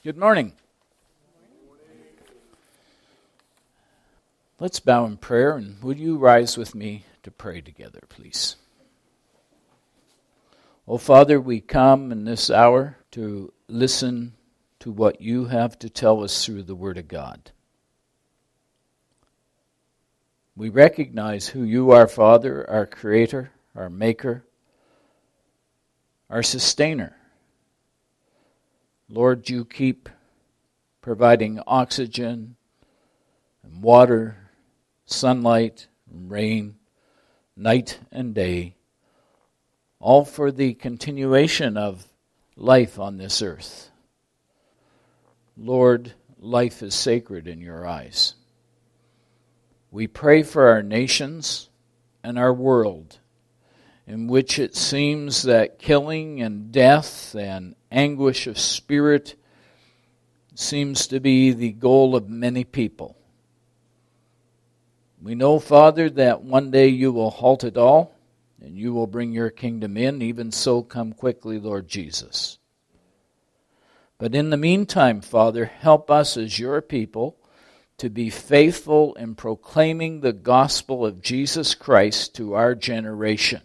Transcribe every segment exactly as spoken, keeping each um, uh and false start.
Good morning. Let's bow in prayer, and would you rise with me to pray together, please? Oh, Father, we come in this hour to listen to what you have to tell us through the Word of God. We recognize who you are, Father, our Creator, our Maker, our Sustainer. Lord, you keep providing oxygen and water, sunlight and rain, night and day, all for the continuation of life on this earth. Lord, life is sacred in your eyes. We pray for our nations and our world, in which it seems that killing and death and anguish of spirit seems to be the goal of many people. We know, Father, that one day you will halt it all, and you will bring your kingdom in. Even so, come quickly, Lord Jesus. But in the meantime, Father, help us as your people to be faithful in proclaiming the gospel of Jesus Christ to our generation.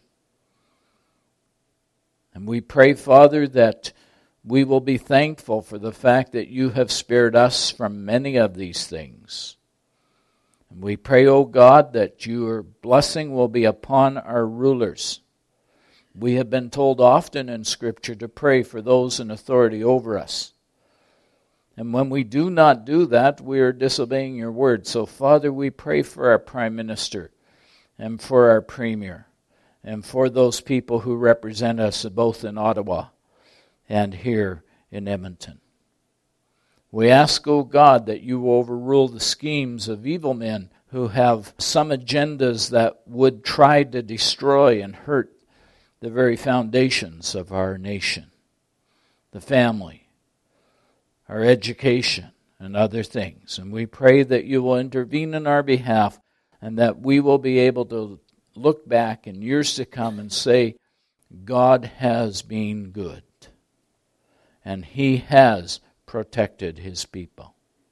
And we pray, Father, that we will be thankful for the fact that you have spared us from many of these things. And we pray, O God, that your blessing will be upon our rulers. We have been told often in Scripture to pray for those in authority over us. And when we do not do that, we are disobeying your word. So, Father, we pray for our Prime Minister and for our Premier and for those people who represent us both in Ottawa and here in Edmonton. We ask, O God, that you overrule the schemes of evil men who have some agendas that would try to destroy and hurt the very foundations of our nation, the family, our education, and other things. And we pray that you will intervene in our behalf and that we will be able to look back in years to come and say, God has been good, and he has protected his people.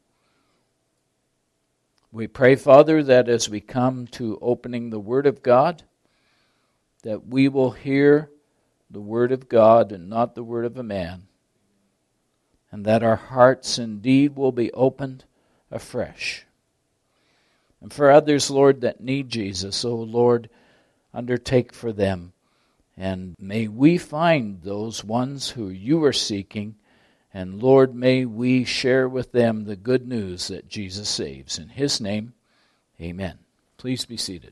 We pray, Father, that as we come to opening the Word of God, that we will hear the Word of God and not the word of a man, and that our hearts indeed will be opened afresh. And for others, Lord, that need Jesus, O Lord, undertake for them. And may we find those ones who you are seeking, and Lord, may we share with them the good news that Jesus saves. In his name, amen. Please be seated.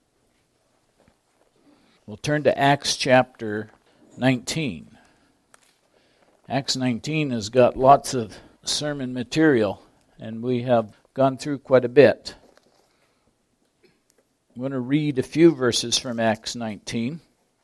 We'll turn to Acts chapter nineteen. Acts nineteen has got lots of sermon material, and we have gone through quite a bit. I'm going to read a few verses from Acts nineteen.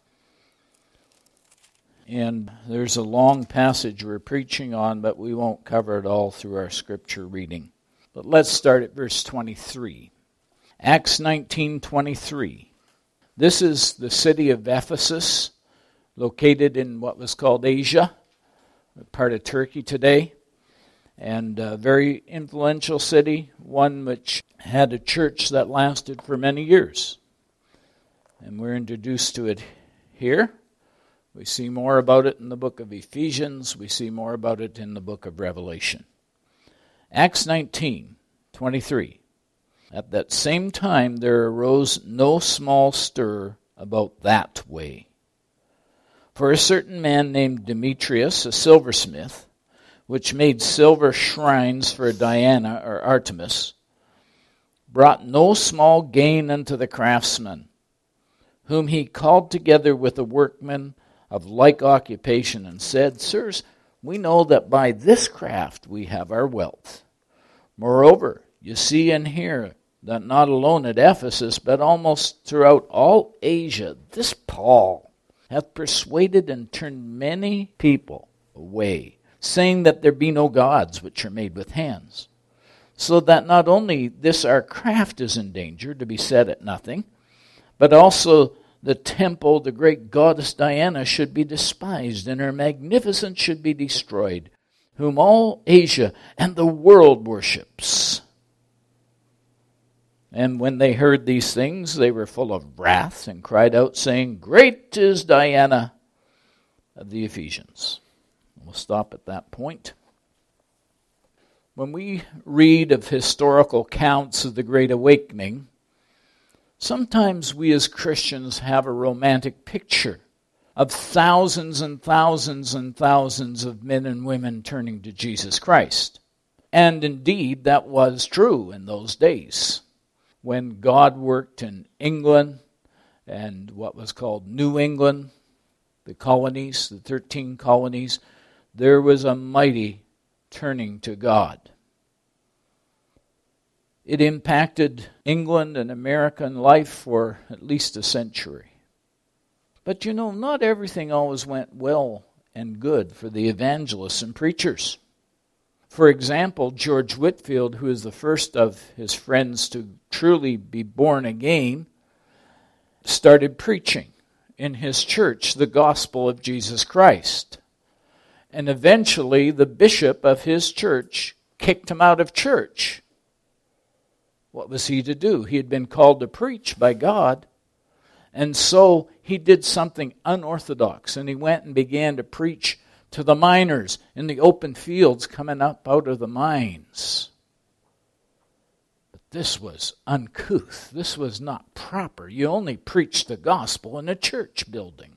And there's a long passage we're preaching on, but we won't cover it all through our scripture reading. But let's start at verse twenty-three. Acts nineteen twenty-three. This is the city of Ephesus, located in what was called Asia, part of Turkey today, and a very influential city, one which had a church that lasted for many years. And we're introduced to it here. We see more about it in the book of Ephesians. We see more about it in the book of Revelation. Acts nineteen twenty-three. At that same time there arose no small stir about that way. For a certain man named Demetrius, a silversmith, which made silver shrines for Diana or Artemis, brought no small gain unto the craftsmen, whom he called together with the workmen of like occupation, and said, Sirs, we know that by this craft we have our wealth. Moreover, you see and hear that not alone at Ephesus, but almost throughout all Asia, this Paul hath persuaded and turned many people away, saying that there be no gods which are made with hands. So that not only this our craft is in danger to be set at nothing, but also the temple, the great goddess Diana, should be despised, and her magnificence should be destroyed, whom all Asia and the world worships. And when they heard these things, they were full of wrath and cried out, saying, Great is Diana of the Ephesians. We'll stop at that point. When we read of historical accounts of the Great Awakening, sometimes we as Christians have a romantic picture of thousands and thousands and thousands of men and women turning to Jesus Christ. And indeed, that was true in those days, when God worked in England and what was called New England, the colonies, the thirteen colonies. There was a mighty turning to God. It impacted England and American life for at least a century. But you know, not everything always went well and good for the evangelists and preachers. For example, George Whitefield, who is the first of his friends to truly be born again, started preaching in his church the gospel of Jesus Christ. And eventually the bishop of his church kicked him out of church. What was he to do? He had been called to preach by God. And so he did something unorthodox, and he went and began to preach to the miners in the open fields coming up out of the mines. But this was uncouth. This was not proper. You only preach the gospel in a church building.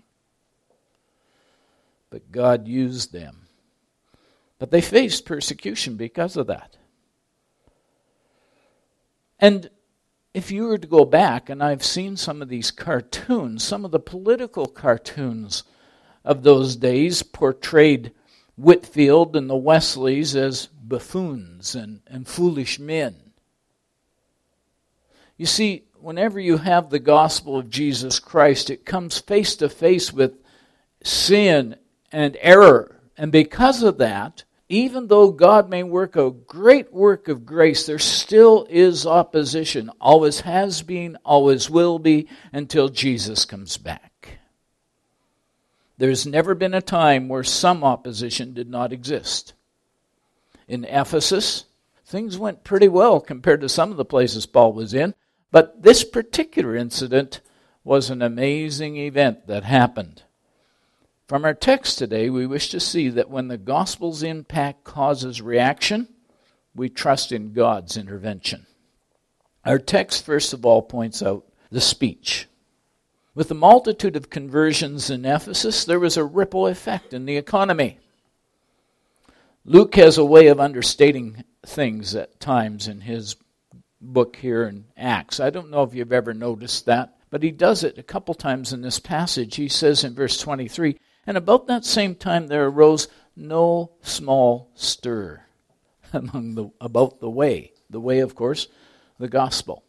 But God used them. But they faced persecution because of that. And if you were to go back, and I've seen some of these cartoons, some of the political cartoons of those days portrayed Whitefield and the Wesleys as buffoons and, and foolish men. You see, whenever you have the gospel of Jesus Christ, it comes face to face with sin and error. And because of that, even though God may work a great work of grace, there still is opposition. Always has been, always will be, until Jesus comes back. There's never been a time where some opposition did not exist. In Ephesus, things went pretty well compared to some of the places Paul was in, but this particular incident was an amazing event that happened. From our text today, we wish to see that when the gospel's impact causes reaction, we trust in God's intervention. Our text, first of all, points out the speech. With the multitude of conversions in Ephesus, there was a ripple effect in the economy. Luke has a way of understating things at times in his book here in Acts. I don't know if you've ever noticed that, but he does it a couple times in this passage. He says in verse twenty-three, and about that same time there arose no small stir among the about the way. The way, of course, the gospel.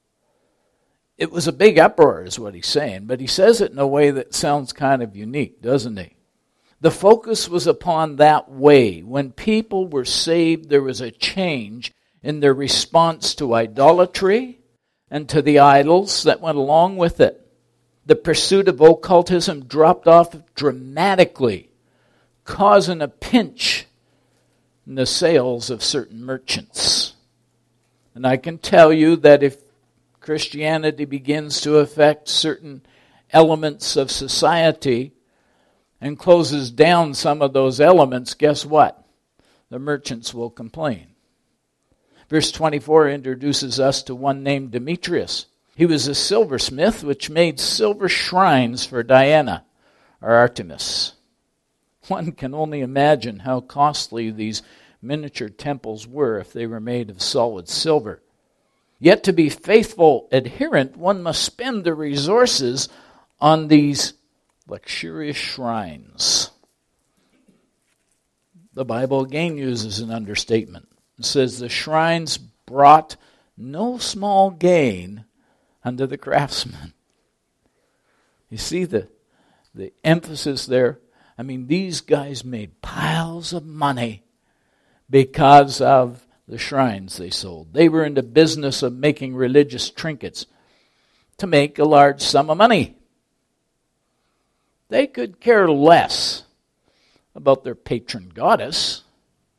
It was a big uproar is what he's saying, but he says it in a way that sounds kind of unique, doesn't he? The focus was upon that way. When people were saved, there was a change in their response to idolatry and to the idols that went along with it. The pursuit of occultism dropped off dramatically, causing a pinch in the sales of certain merchants. And I can tell you that if Christianity begins to affect certain elements of society and closes down some of those elements, guess what? The merchants will complain. Verse twenty-four introduces us to one named Demetrius. He was a silversmith which made silver shrines for Diana, or Artemis. One can only imagine how costly these miniature temples were if they were made of solid silver. Yet to be faithful adherent, one must spend the resources on these luxurious shrines. The Bible again uses an understatement. It says the shrines brought no small gain unto the craftsman. You see the, the emphasis there? I mean, these guys made piles of money because of the shrines they sold. They were in the business of making religious trinkets to make a large sum of money. They could care less about their patron goddess.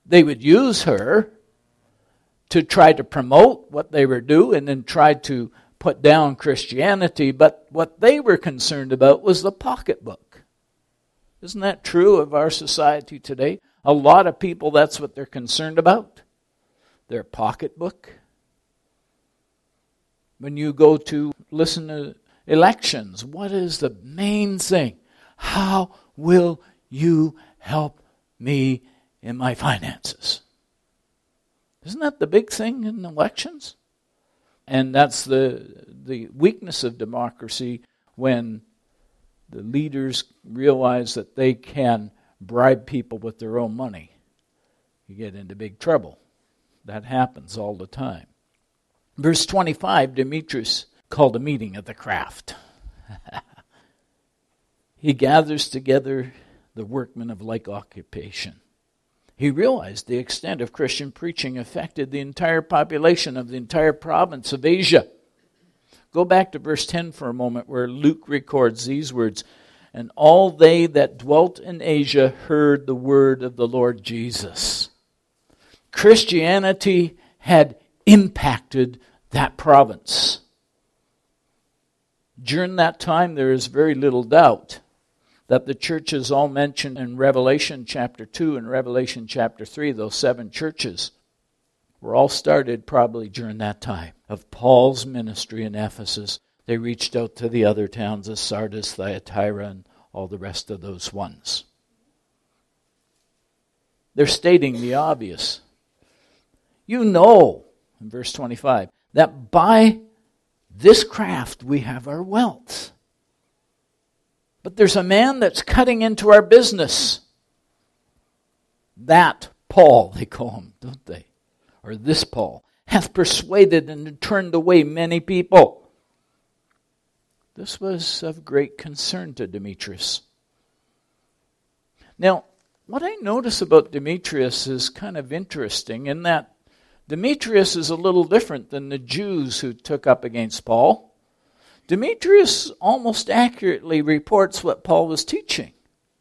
They would use her to try to promote what they were doing and try to put down Christianity, but what they were concerned about was the pocketbook. Isn't that true of our society today? A lot of people, that's what they're concerned about. Their pocketbook. When you go to listen to elections, what is the main thing? How will you help me in my finances? Isn't that the big thing in elections? And that's the the weakness of democracy, when the leaders realize that they can bribe people with their own money. You get into big trouble. That happens all the time. Verse twenty-five, Demetrius called a meeting at the craft. He gathers together the workmen of like occupation. He realized the extent of Christian preaching affected the entire population of the entire province of Asia. Go back to verse ten for a moment, where Luke records these words. And all they that dwelt in Asia heard the word of the Lord Jesus. Christianity had impacted that province. During that time, there is very little doubt that the churches all mentioned in Revelation chapter two and Revelation chapter three, those seven churches, were all started probably during that time of Paul's ministry in Ephesus. They reached out to the other towns of Sardis, Thyatira, and all the rest of those ones. They're stating the obvious. You know, in verse twenty-five, that by this craft we have our wealth. But there's a man that's cutting into our business. That Paul, they call him, don't they? Or this Paul, hath persuaded and turned away many people. This was of great concern to Demetrius. Now, what I notice about Demetrius is kind of interesting in that Demetrius is a little different than the Jews who took up against Paul. Demetrius almost accurately reports what Paul was teaching.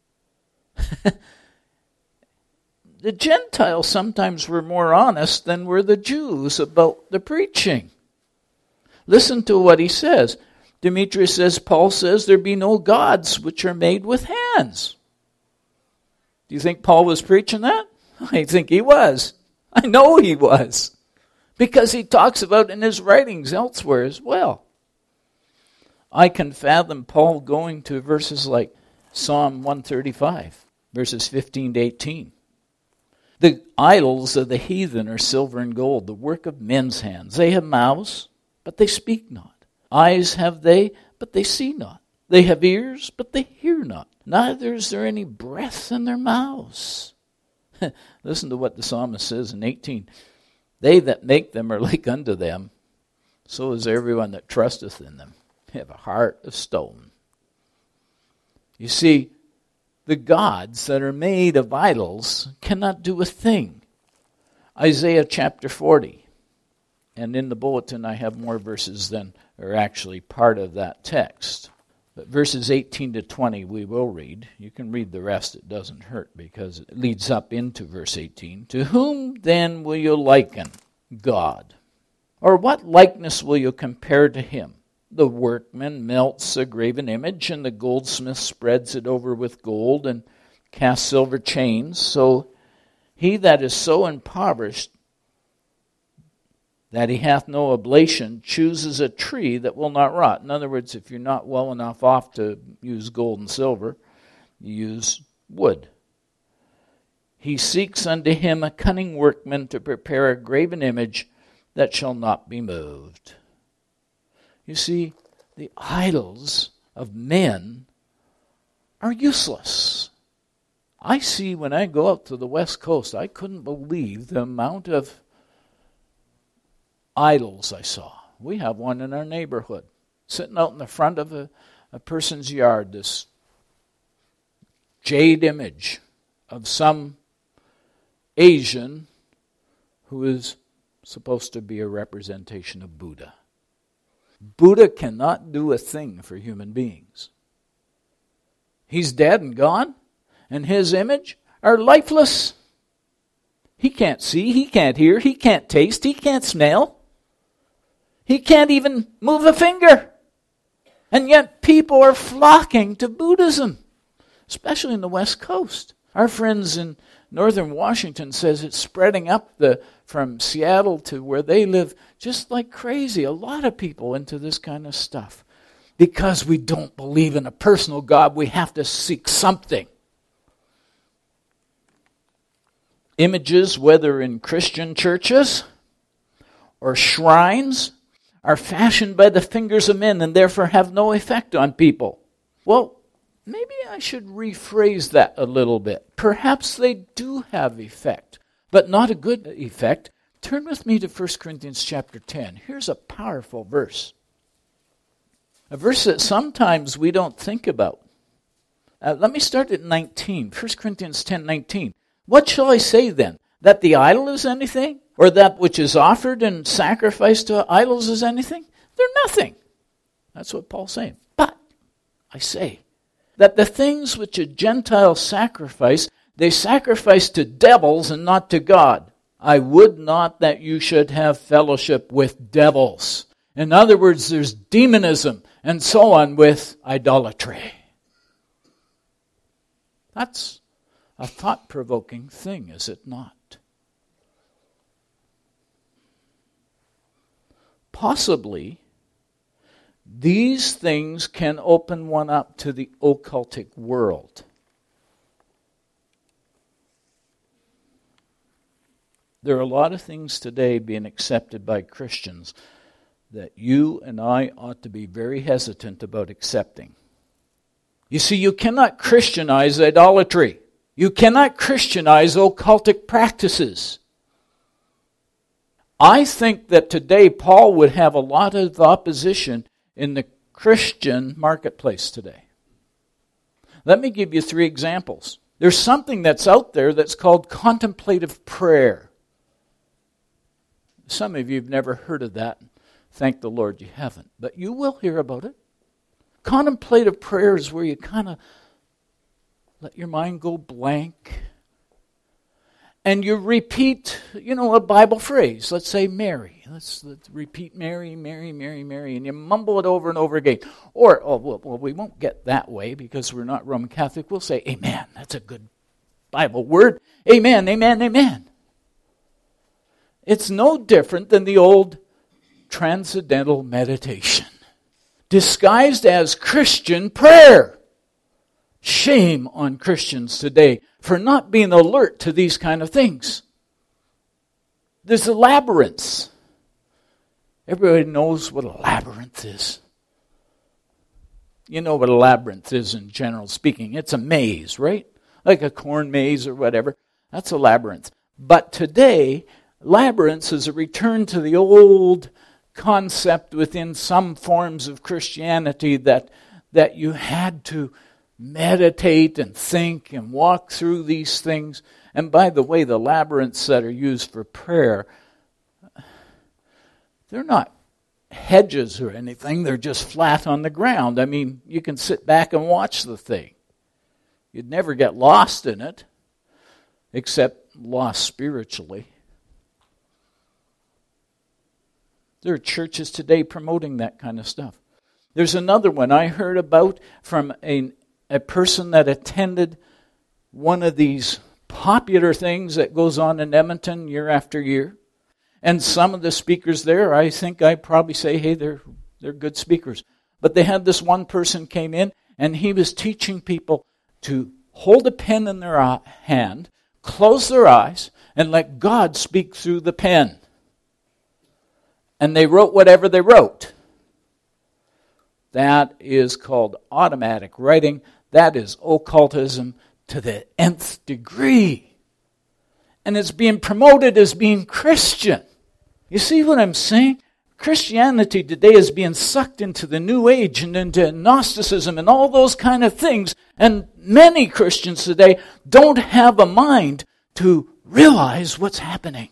The Gentiles sometimes were more honest than were the Jews about the preaching. Listen to what he says. Demetrius says, Paul says, there be no gods which are made with hands. Do you think Paul was preaching that? I think he was. I know he was. Because he talks about in his writings elsewhere as well. I can fathom Paul going to verses like Psalm one thirty-five, verses fifteen to eighteen. The idols of the heathen are silver and gold, the work of men's hands. They have mouths, but they speak not. Eyes have they, but they see not. They have ears, but they hear not. Neither is there any breath in their mouths. Listen to what the psalmist says in eighteen. They that make them are like unto them, so is everyone that trusteth in them. They have a heart of stone. You see, the gods that are made of idols cannot do a thing. Isaiah chapter forty. And in the bulletin I have more verses than are actually part of that text. But verses eighteen to twenty we will read. You can read the rest, it doesn't hurt, because it leads up into verse eighteen. To whom then will you liken God? Or what likeness will you compare to him? The workman melts a graven image, and the goldsmith spreads it over with gold and casts silver chains. So he that is so impoverished that he hath no oblation chooses a tree that will not rot. In other words, if you're not well enough off to use gold and silver, you use wood. He seeks unto him a cunning workman to prepare a graven image that shall not be moved. You see, the idols of men are useless. I see when I go out to the West Coast, I couldn't believe the amount of idols I saw. We have one in our neighborhood, sitting out in the front of a, a person's yard, this jade image of some Asian who is supposed to be a representation of Buddha. Buddha cannot do a thing for human beings. He's dead and gone, and his image are lifeless. He can't see, he can't hear, he can't taste, he can't smell. He can't even move a finger. And yet people are flocking to Buddhism, especially in the West Coast. Our friends in northern Washington says it's spreading up the from Seattle to where they live just like crazy. A lot of people into this kind of stuff. Because we don't believe in a personal God, we have to seek something. Images, whether in Christian churches or shrines, are fashioned by the fingers of men and therefore have no effect on people. Well, maybe I should rephrase that a little bit. Perhaps they do have effect, but not a good effect. Turn with me to First Corinthians chapter ten. Here's a powerful verse. A verse that sometimes we don't think about. Uh, let me start at nineteen. First Corinthians ten nineteen. What shall I say then? That the idol is anything? Or that which is offered and sacrificed to idols is anything? They're nothing. That's what Paul's saying. But I say that the things which a Gentile sacrifice, they sacrifice to devils and not to God. I would not that you should have fellowship with devils. In other words, there's demonism and so on with idolatry. That's a thought-provoking thing, is it not? Possibly, these things can open one up to the occultic world. There are a lot of things today being accepted by Christians that you and I ought to be very hesitant about accepting. You see, you cannot Christianize idolatry. You cannot Christianize occultic practices. I think that today Paul would have a lot of opposition in the Christian marketplace today. Let me give you three examples. There's something that's out there that's called contemplative prayer. Some of you have never heard of that. Thank the Lord you haven't. But you will hear about it. Contemplative prayer is where you kind of let your mind go blank. And you repeat, you know, a Bible phrase. Let's say Mary. Let's, let's repeat Mary, Mary, Mary, Mary. And you mumble it over and over again. Or, oh, well, well, we won't get that way because we're not Roman Catholic. We'll say amen. That's a good Bible word. Amen, amen, amen. It's no different than the old transcendental meditation, disguised as Christian prayer. Shame on Christians today for not being alert to these kind of things. There's a labyrinth. Everybody knows what a labyrinth is. You know what a labyrinth is in general speaking. It's a maze, right? Like a corn maze or whatever. That's a labyrinth. But today, labyrinths is a return to the old concept within some forms of Christianity that, that you had to meditate and think and walk through these things. And by the way, the labyrinths that are used for prayer, they're not hedges or anything. They're just flat on the ground. I mean, you can sit back and watch the thing. You'd never get lost in it, except lost spiritually. There are churches today promoting that kind of stuff. There's another one I heard about from a, a person that attended one of these popular things that goes on in Edmonton year after year. And some of the speakers there, I think I'd probably say, hey, they're they're good speakers. But they had this one person came in, and he was teaching people to hold a pen in their hand, close their eyes, and let God speak through the pen. And they wrote whatever they wrote. That is called automatic writing. That is occultism to the nth degree. And it's being promoted as being Christian. You see what I'm saying? Christianity today is being sucked into the New Age and into Gnosticism and all those kind of things. And many Christians today don't have a mind to realize what's happening.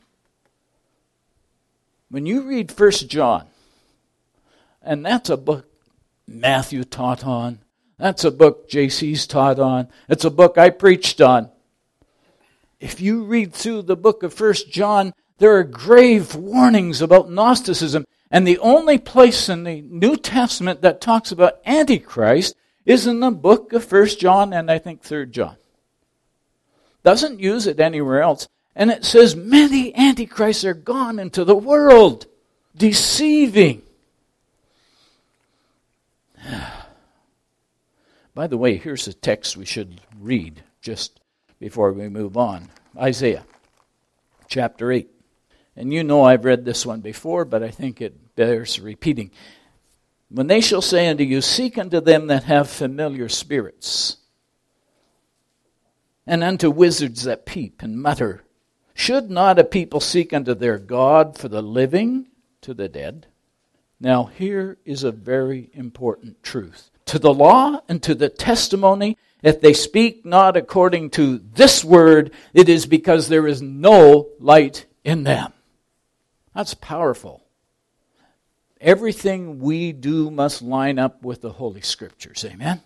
When you read First John, and that's a book Matthew taught on, that's a book J C's taught on, it's a book I preached on. If you read through the book of First John, there are grave warnings about Gnosticism. And the only place in the New Testament that talks about Antichrist is in the book of First John and I think Third John. Doesn't use it anywhere else. And it says many Antichrists are gone into the world, deceiving. By the way, here's a text we should read just before we move on. Isaiah chapter eight. And you know I've read this one before, but I think it bears repeating. When they shall say unto you, seek unto them that have familiar spirits, and unto wizards that peep and mutter, should not a people seek unto their God for the living to the dead? Now here is a very important truth. To the law and to the testimony, if they speak not according to this word, it is because there is no light in them. That's powerful. Everything we do must line up with the Holy Scriptures. Amen?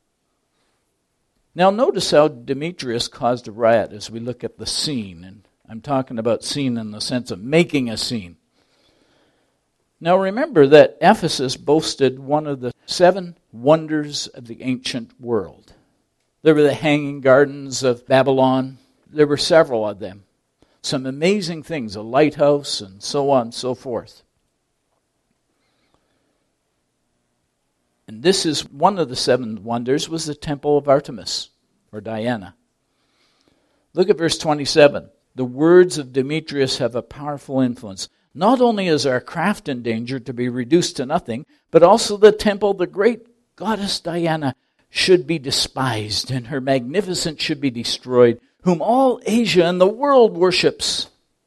Now notice how Demetrius caused a riot as we look at the scene. And I'm talking about scene in the sense of making a scene. Now remember that Ephesus boasted one of the seven wonders of the ancient world. There were the Hanging Gardens of Babylon. There were several of them. Some amazing things, a lighthouse and so on and so forth. And this is one of the seven wonders was the temple of Artemis, or Diana. Look at verse twenty-seven. The words of Demetrius have a powerful influence. Not only is our craft in danger to be reduced to nothing, but also the temple, the great goddess Diana, should be despised, and her magnificence should be destroyed, whom all Asia and the world worships.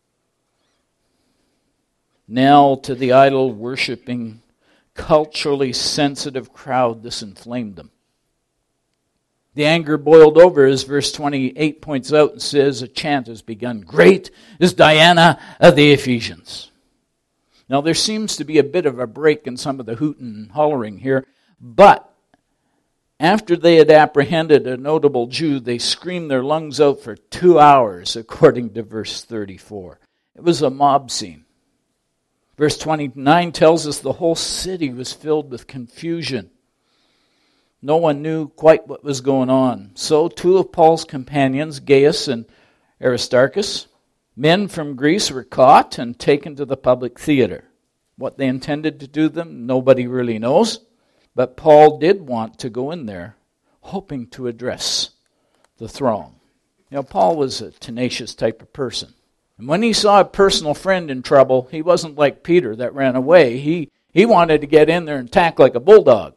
Now to the idol-worshipping, culturally sensitive crowd, this inflamed them. The anger boiled over, as verse twenty-eight points out and says, a chant has begun. Great is Diana of the Ephesians. Now there seems to be a bit of a break in some of the hooting and hollering here, but after they had apprehended a notable Jew, they screamed their lungs out for two hours, according to verse thirty-four. It was a mob scene. Verse twenty-nine tells us the whole city was filled with confusion. No one knew quite what was going on. So two of Paul's companions, Gaius and Aristarchus, men from Greece, were caught and taken to the public theater. What they intended to do to them, nobody really knows. But Paul did want to go in there, hoping to address the throng. You know, Paul was a tenacious type of person. And when he saw a personal friend in trouble, he wasn't like Peter that ran away. He, he wanted to get in there and attack like a bulldog.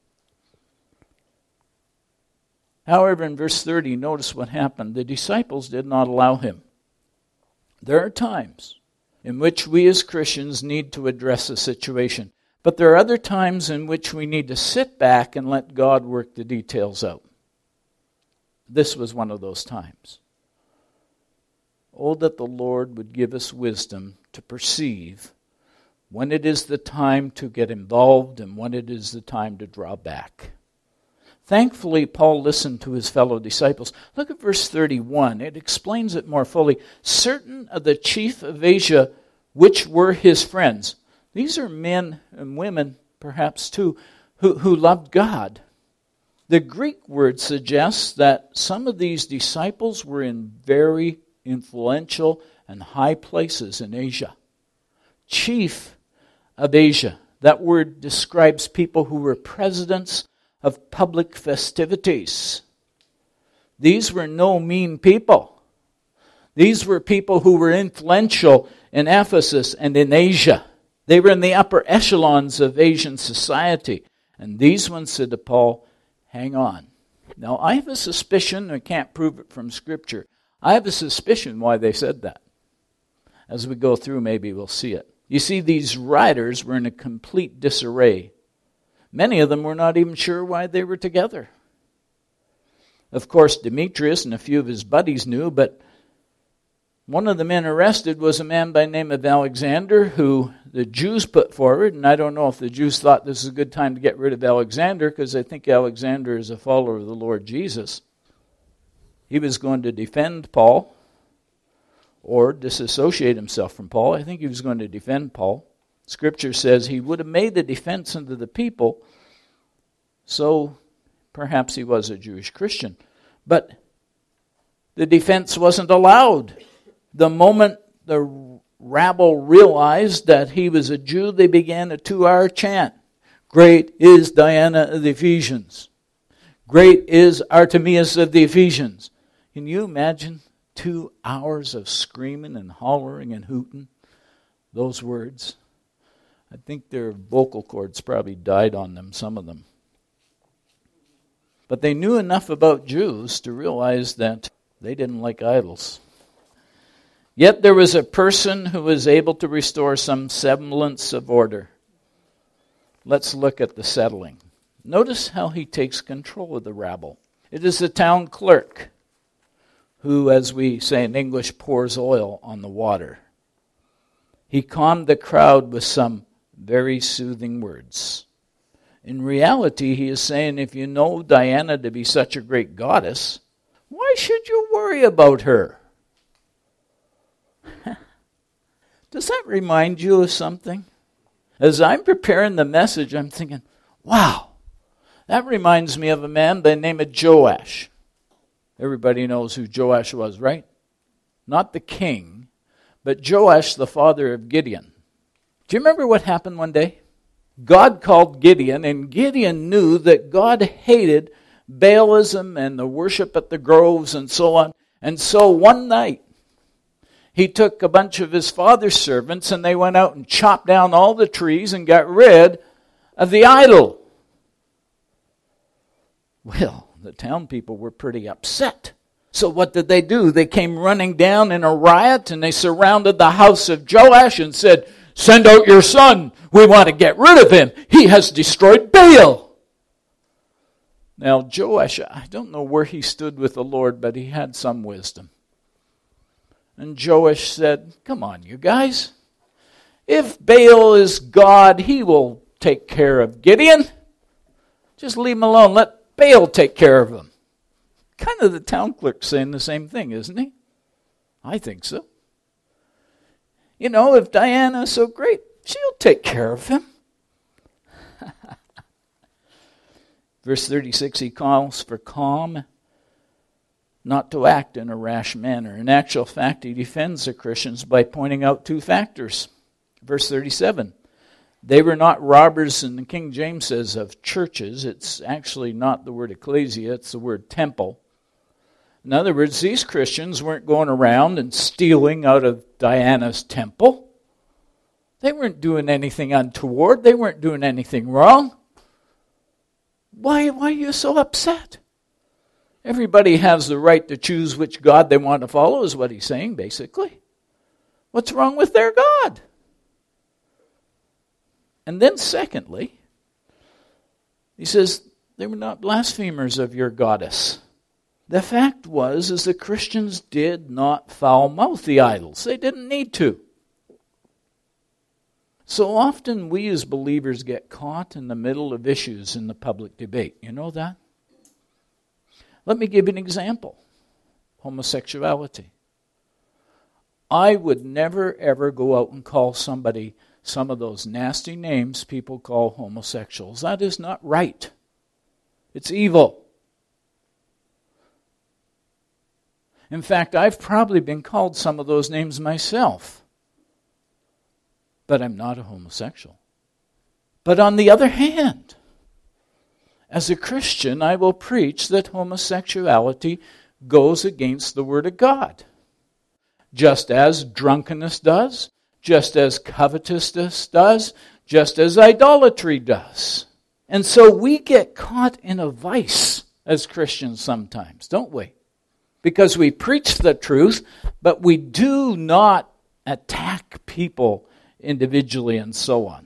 However, in verse thirty, notice what happened. The disciples did not allow him. There are times in which we as Christians need to address a situation. But there are other times in which we need to sit back and let God work the details out. This was one of those times. Oh, that the Lord would give us wisdom to perceive when it is the time to get involved and when it is the time to draw back. Thankfully, Paul listened to his fellow disciples. Look at verse thirty-one. It explains it more fully. Certain of the chief of Asia, which were his friends. These are men and women, perhaps too, who, who loved God. The Greek word suggests that some of these disciples were in very influential and high places in Asia. Chief of Asia. That word describes people who were presidents of public festivities. These were no mean people. These were people who were influential in Ephesus and in Asia. They were in the upper echelons of Asian society. And these ones said to Paul, hang on. Now, I have a suspicion, I can't prove it from Scripture, I have a suspicion why they said that. As we go through, maybe we'll see it. You see, these riders were in a complete disarray. Many of them were not even sure why they were together. Of course, Demetrius and a few of his buddies knew, but one of the men arrested was a man by the name of Alexander, who the Jews put forward. And I don't know if the Jews thought this is a good time to get rid of Alexander, because I think Alexander is a follower of the Lord Jesus. He was going to defend Paul, or disassociate himself from Paul. I think he was going to defend Paul. Scripture says he would have made the defense unto the people, so perhaps he was a Jewish Christian. But the defense wasn't allowed. The moment the rabble realized that he was a Jew, they began a two-hour chant. Great is Diana of the Ephesians. Great is Artemis of the Ephesians. Can you imagine two hours of screaming and hollering and hooting those words? I think their vocal cords probably died on them, some of them. But they knew enough about Jews to realize that they didn't like idols. Yet there was a person who was able to restore some semblance of order. Let's look at the settling. Notice how he takes control of the rabble. It is the town clerk who, as we say in English, pours oil on the water. He calmed the crowd with some very soothing words. In reality, he is saying, if you know Diana to be such a great goddess, why should you worry about her? Does that remind you of something? As I'm preparing the message, I'm thinking, wow, that reminds me of a man by the name of Joash. Everybody knows who Joash was, right? Not the king, but Joash, the father of Gideon. Do you remember what happened one day? God called Gideon, and Gideon knew that God hated Baalism and the worship at the groves and so on. And so one night, he took a bunch of his father's servants and they went out and chopped down all the trees and got rid of the idol. Well, the town people were pretty upset. So what did they do? They came running down in a riot and they surrounded the house of Joash and said, "Send out your son. We want to get rid of him. He has destroyed Baal." Now, Joash, I don't know where he stood with the Lord, but he had some wisdom. And Joash said, come on, you guys. If Baal is God, he will take care of Gideon. Just leave him alone. Let Baal take care of him. Kind of the town clerk saying the same thing, isn't he? I think so. You know, if Diana is so great, she'll take care of him. Verse thirty-six, he calls for calm, not to act in a rash manner. In actual fact, he defends the Christians by pointing out two factors. Verse thirty-seven, they were not robbers, and the King James says of churches. It's actually not the word ecclesia, it's the word temple. In other words, these Christians weren't going around and stealing out of Diana's temple. They weren't doing anything untoward. They weren't doing anything wrong. Why, why are you so upset? Everybody has the right to choose which God they want to follow, is what he's saying, basically. What's wrong with their God? And then secondly, he says, they were not blasphemers of your goddess. The fact was, is the Christians did not foul-mouth the idols. They didn't need to. So often we as believers get caught in the middle of issues in the public debate. You know that? Let me give you an example. Homosexuality. I would never ever go out and call somebody some of those nasty names people call homosexuals. That is not right. It's evil. In fact, I've probably been called some of those names myself. But I'm not a homosexual. But on the other hand, as a Christian, I will preach that homosexuality goes against the Word of God. Just as drunkenness does, just as covetousness does, just as idolatry does. And so we get caught in a vice as Christians sometimes, don't we? Because we preach the truth, but we do not attack people individually and so on.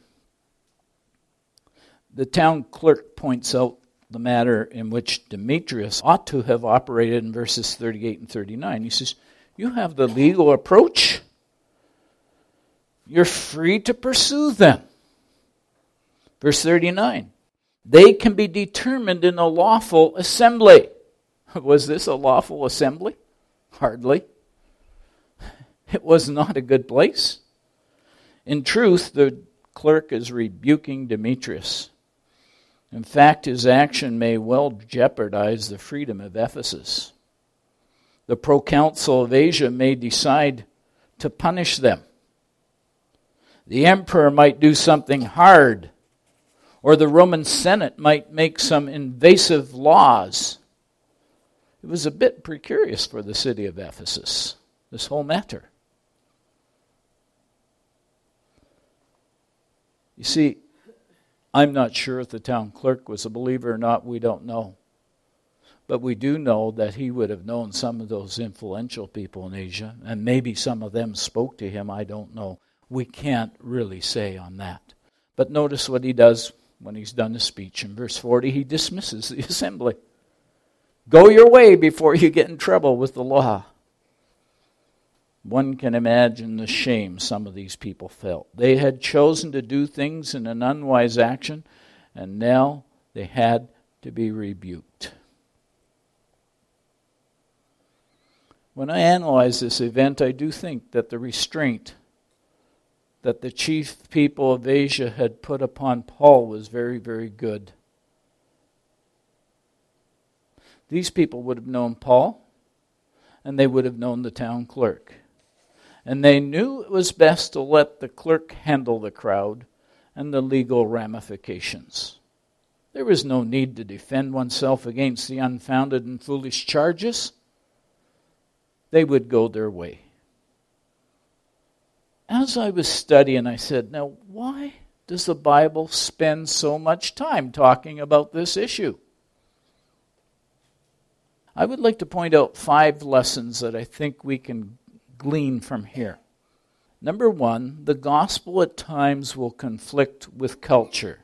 The town clerk points out the matter in which Demetrius ought to have operated in verses thirty-eight and thirty-nine. He says, you have the legal approach. You're free to pursue them. Verse thirty-nine, they can be determined in a lawful assembly. Was this a lawful assembly? Hardly. It was not a good place. In truth, the clerk is rebuking Demetrius. In fact, his action may well jeopardize the freedom of Ephesus. The proconsul of Asia may decide to punish them. The emperor might do something hard, or the Roman Senate might make some invasive laws. It was a bit precarious for the city of Ephesus, this whole matter. You see, I'm not sure if the town clerk was a believer or not, we don't know. But we do know that he would have known some of those influential people in Asia, and maybe some of them spoke to him, I don't know. We can't really say on that. But notice what he does when he's done his speech. In verse forty, he dismisses the assembly. Go your way before you get in trouble with the law. One can imagine the shame some of these people felt. They had chosen to do things in an unwise action, and now they had to be rebuked. When I analyze this event, I do think that the restraint that the chief people of Asia had put upon Paul was very, very good. These people would have known Paul, and they would have known the town clerk. And they knew it was best to let the clerk handle the crowd and the legal ramifications. There was no need to defend oneself against the unfounded and foolish charges. They would go their way. As I was studying, I said, now why does the Bible spend so much time talking about this issue? I would like to point out five lessons that I think we can glean from here. Number one, the gospel at times will conflict with culture.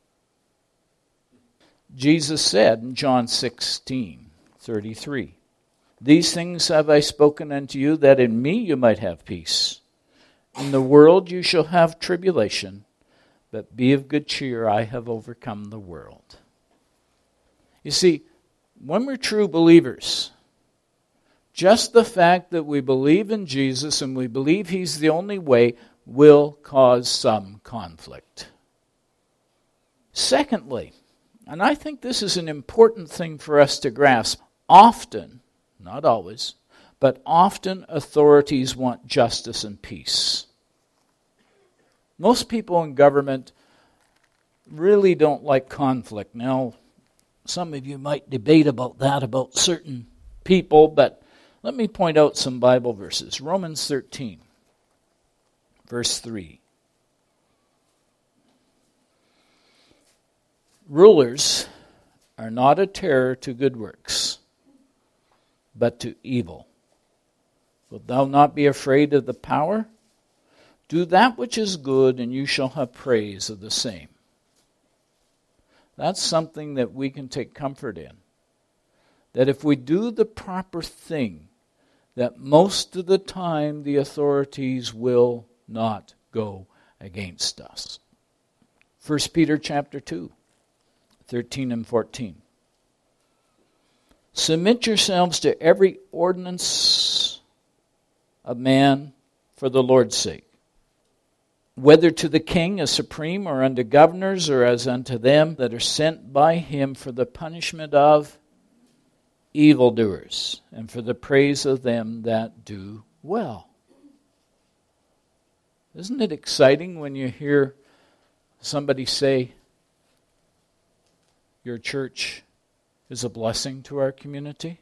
Jesus said in John sixteen thirty-three, these things have I spoken unto you, that in me you might have peace. In the world you shall have tribulation, but be of good cheer, I have overcome the world. You see, when we're true believers, just the fact that we believe in Jesus and we believe He's the only way will cause some conflict. Secondly, and I think this is an important thing for us to grasp, often, not always, but often authorities want justice and peace. Most people in government really don't like conflict. Now, some of you might debate about that, about certain people, but let me point out some Bible verses. Romans thirteen, verse three. Rulers are not a terror to good works, but to evil. Wilt thou not be afraid of the power? Do that which is good, and you shall have praise of the same. That's something that we can take comfort in. That if we do the proper thing, that most of the time the authorities will not go against us. First Peter chapter two, thirteen and fourteen. Submit yourselves to every ordinance of man for the Lord's sake, whether to the king as supreme, or unto governors, or as unto them that are sent by him for the punishment of evildoers, and for the praise of them that do well. Isn't it exciting when you hear somebody say, your church is a blessing to our community?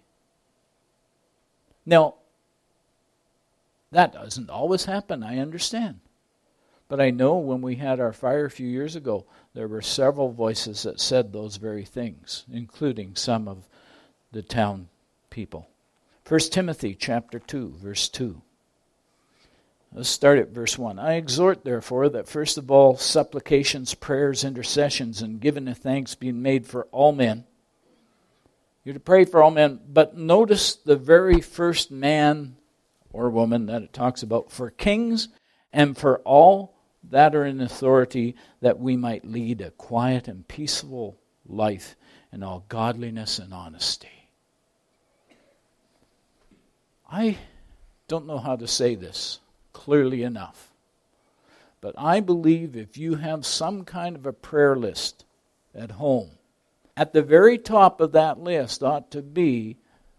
Now, that doesn't always happen, I understand. But I know when we had our fire a few years ago, there were several voices that said those very things, including some of the town people. First Timothy chapter two, verse two. Let's start at verse one. I exhort, therefore, that first of all supplications, prayers, intercessions, and giving of thanks be made for all men. You're to pray for all men, but notice the very first man or woman that it talks about, for kings and for all that are in authority, that we might lead a quiet and peaceful life in all godliness and honesty. I don't know how to say this clearly enough. But I believe if you have some kind of a prayer list at home, at the very top of that list ought to be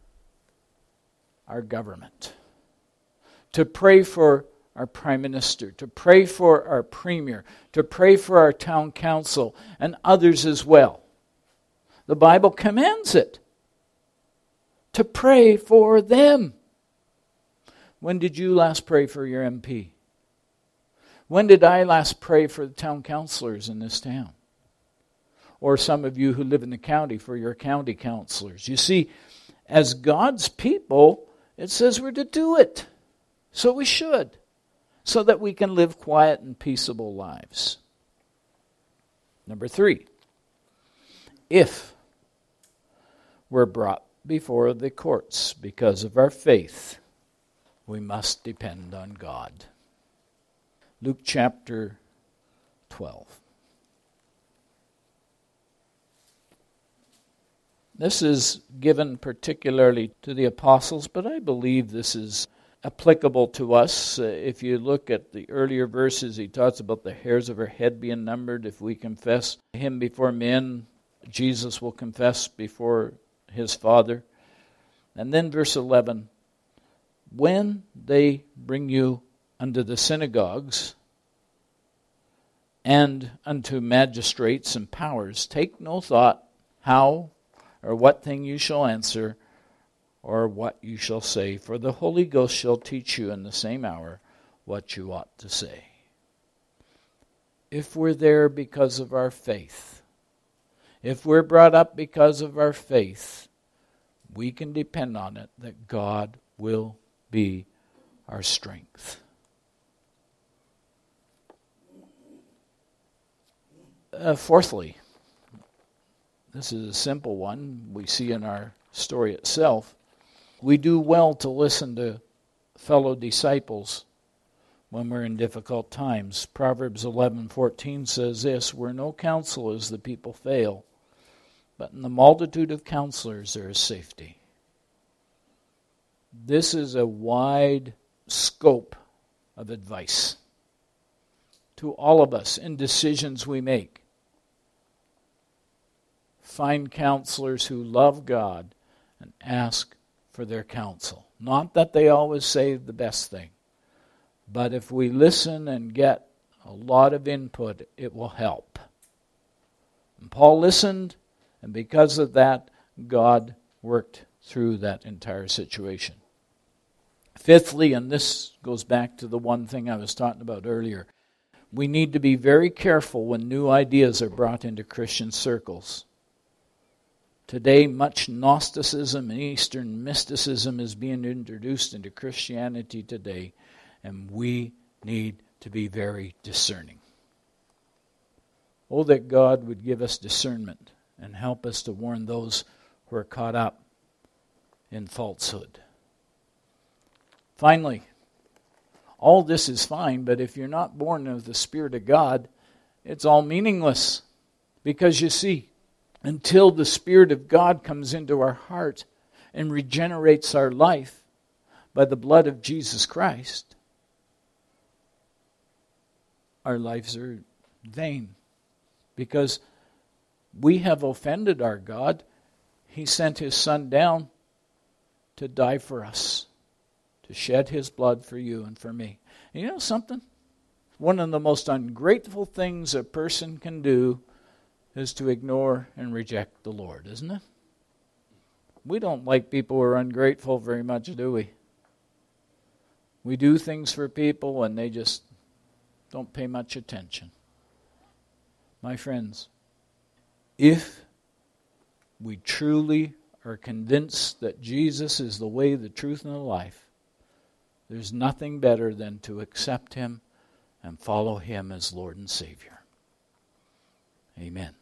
our government. To pray for our Prime Minister, to pray for our Premier, to pray for our town council, and others as well. The Bible commands it. To pray for them. When did you last pray for your M P? When did I last pray for the town councilors in this town? Or some of you who live in the county for your county councilors. You see, as God's people, it says we're to do it. So we should. So that we can live quiet and peaceable lives. Number three. If we're brought before the courts because of our faith, we must depend on God. Luke chapter twelve. This is given particularly to the apostles, but I believe this is applicable to us. Uh, if you look at the earlier verses, he talks about the hairs of our head being numbered. If we confess him before men, Jesus will confess before his Father. And then verse eleven, when they bring you unto the synagogues and unto magistrates and powers, take no thought how or what thing you shall answer, or what you shall say, for the Holy Ghost shall teach you in the same hour what you ought to say. If we're there because of our faith, if we're brought up because of our faith, we can depend on it that God will be our strength. Uh, fourthly, this is a simple one we see in our story itself. We do well to listen to fellow disciples when we're in difficult times. Proverbs eleven fourteen says this, where no counsel is, the people fail, but in the multitude of counselors there is safety. This is a wide scope of advice to all of us in decisions we make. Find counselors who love God and ask for their counsel. Not that they always say the best thing, but if we listen and get a lot of input, it will help. And Paul listened, and because of that, God worked through that entire situation. Fifthly, and this goes back to the one thing I was talking about earlier, we need to be very careful when new ideas are brought into Christian circles. Today, much Gnosticism and Eastern mysticism is being introduced into Christianity today, and we need to be very discerning. Oh, that God would give us discernment and help us to warn those who are caught up in falsehood. Finally, all this is fine, but if you're not born of the Spirit of God, it's all meaningless. Because you see, until the Spirit of God comes into our heart and regenerates our life by the blood of Jesus Christ, our lives are vain. Because we have offended our God. He sent His Son down to die for us, to shed His blood for you and for me. And you know something? One of the most ungrateful things a person can do is to ignore and reject the Lord, isn't it? We don't like people who are ungrateful very much, do we? We do things for people and they just don't pay much attention. My friends, if we truly are convinced that Jesus is the way, the truth, and the life, there's nothing better than to accept Him and follow Him as Lord and Savior. Amen.